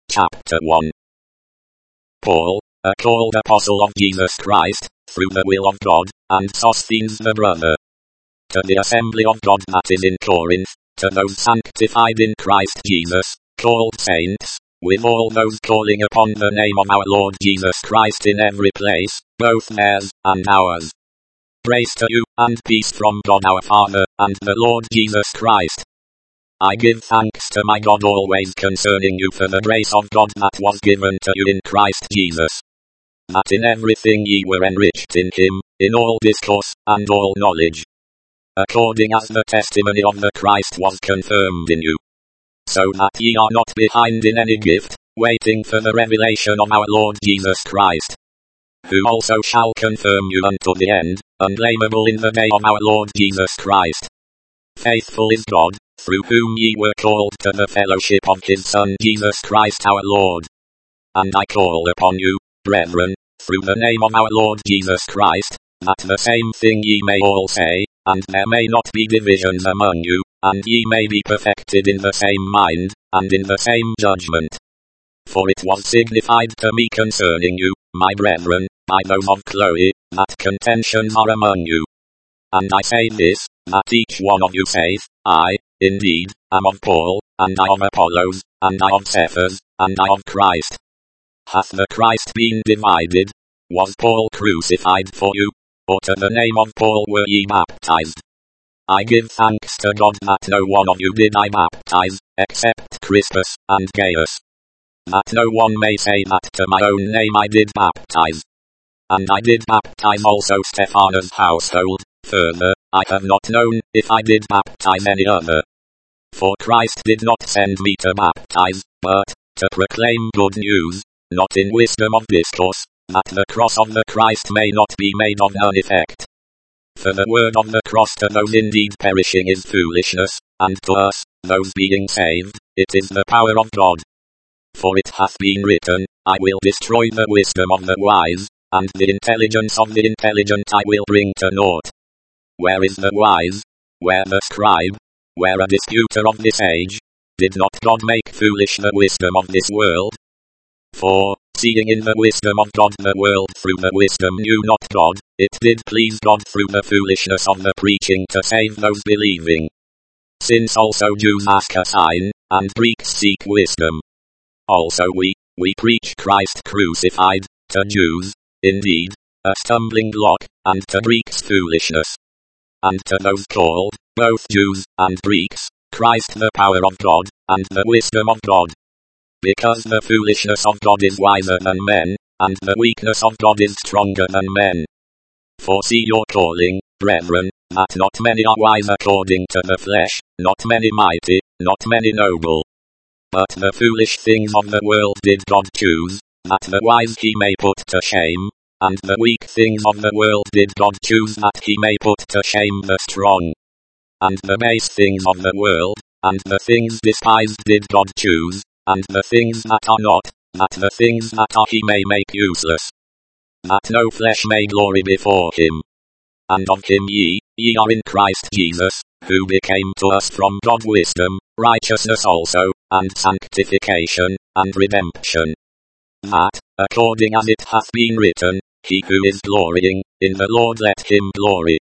Chapter 1. Paul, a called apostle of Jesus Christ, through the will of God, and Sosthenes the brother. To the assembly of God that is in Corinth, to those sanctified in Christ Jesus, called saints, with all those calling upon the name of our Lord Jesus Christ in every place, both theirs and ours. Grace to you, and peace from God our Father, and the Lord Jesus Christ. I give thanks to my God always concerning you for the grace of God that was given to you in Christ Jesus. That in everything ye were enriched in him, in all discourse, and all knowledge. According as the testimony of the Christ was confirmed in you. So that ye are not behind in any gift, waiting for the revelation of our Lord Jesus Christ. Who also shall confirm you unto the end, unblameable in the day of our Lord Jesus Christ. Faithful is God, through whom ye were called to the fellowship of his Son Jesus Christ our Lord. And I call upon you, brethren, through the name of our Lord Jesus Christ, that the same thing ye may all say, and there may not be divisions among you, and ye may be perfected in the same mind, and in the same judgment. For it was signified to me concerning you, my brethren, by those of Chloe, that contentions are among you. And I say this, that each one of you saith, I, indeed, am of Paul, and I of Apollos, and I of Cephas, and I of Christ. Hath the Christ been divided? Was Paul crucified for you? Or to the name of Paul were ye baptized? I give thanks to God that no one of you did I baptize, except Crispus and Gaius. That no one may say that to my own name I did baptize. And I did baptize also Stephanas' household. Further, I have not known if I did baptize any other. For Christ did not send me to baptize, but to proclaim good news, not in wisdom of discourse, that the cross of the Christ may not be made of none effect. For the word of the cross to those indeed perishing is foolishness, and to us, those being saved, it is the power of God. For it hath been written, I will destroy the wisdom of the wise, and the intelligence of the intelligent I will bring to naught. Where is the wise? Where the scribe? Where a disputer of this age? Did not God make foolish the wisdom of this world? For, seeing in the wisdom of God the world through the wisdom knew not God, it did please God through the foolishness of the preaching to save those believing. Since also Jews ask a sign, and Greeks seek wisdom. Also we preach Christ crucified, to Jews, indeed, a stumbling block, and to Greeks foolishness. And to those called, both Jews and Greeks, Christ the power of God, and the wisdom of God. Because the foolishness of God is wiser than men, and the weakness of God is stronger than men. For see your calling, brethren, that not many are wise according to the flesh, not many mighty, not many noble. But the foolish things of the world did God choose, that the wise he may put to shame. And the weak things of the world did God choose that he may put to shame the strong. And the base things of the world, and the things despised did God choose, and the things that are not, that the things that are he may make useless. That no flesh may glory before him. And of him ye are in Christ Jesus, who became to us from God wisdom, righteousness also, and sanctification, and redemption. That, according as it hath been written, he who is glorying, in the Lord let him glory.